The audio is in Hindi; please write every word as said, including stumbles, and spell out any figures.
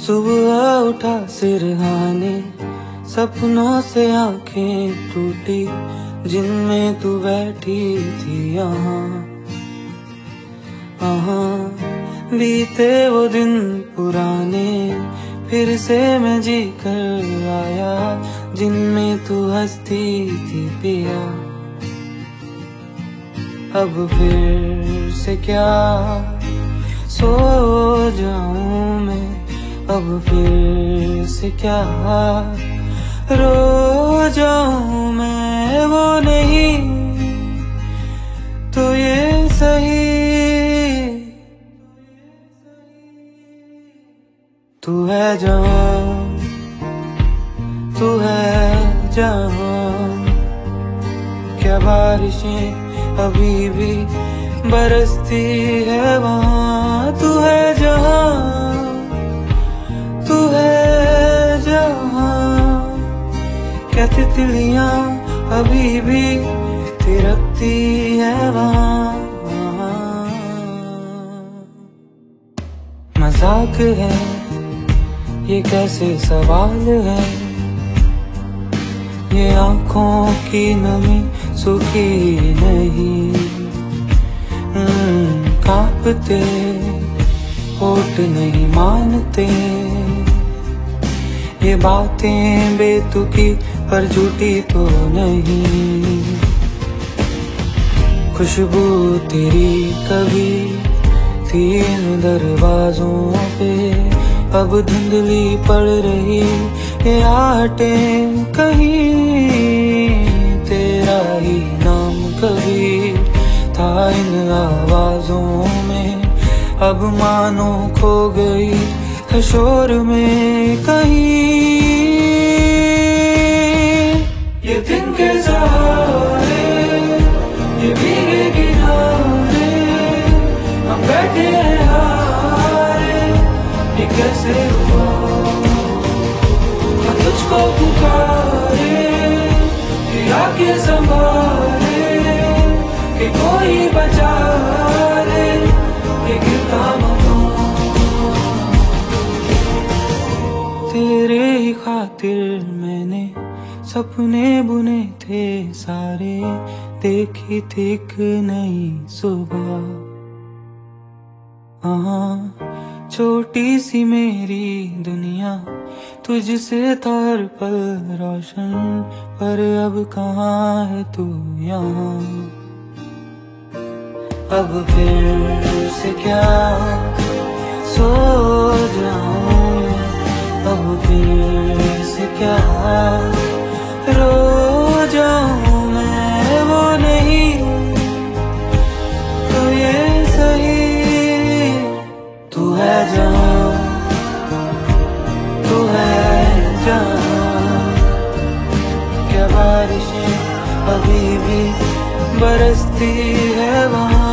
सुबह उठा सिरहाने, सपनों से आंखें टूटी, जिनमें तू बैठी थी यहाँ। हाँ, बीते वो दिन पुराने, फिर से मैं जी कर आया, जिनमें तू हंसती थी पिया। अब फिर से क्या सो जाऊं मैं, अब फिर से क्या रो जाऊं मैं। वो नहीं तो ये सही, तू है जहां, तू है जहां। क्या बारिशें अभी भी बरसती है वहाँ। तू है जहां, तू है जहां। क्या तितलियां अभी भी थिरकती है वहाँ। मजाक है ये, कैसे सवाल है, ये आँखों की नमी सूखी नहीं। कांपते होठ नहीं मानते, ये बातें बेतुकी पर झूठी तो नहीं। खुशबू तेरी कभी थी इन दरवाजों पे, अब धुंधली पड़ रही ये आहटें कहीं। तेरा ही नाम कभी था इन आवाजों में, अब मानो खो गई है शोर में कहीं। ये दिन के सहारे, ये भीगे किनारे, हम बैठे हैं हारे। ये कैसे हुआ मैं तुझको पुकारे, कि आके संभाले, कि कोई बचा ले ये गिरता मकान। तेरे ही खातिर मैंने सपने बुने थे सारे, देखी थी एक नई सुबह। हाँ, छोटी सी मेरी दुनिया तुझसे था हर पल रोशन, पर अब कहाँ है तू यहाँ। अब फिर से क्या सो जाऊं मैं, अब फिर से क्या रो जाऊं मैं। वो नहीं तो ये सही, तू है जहां, तू है जहां। क्या बारिशें अभी भी बरसती है वहाँ।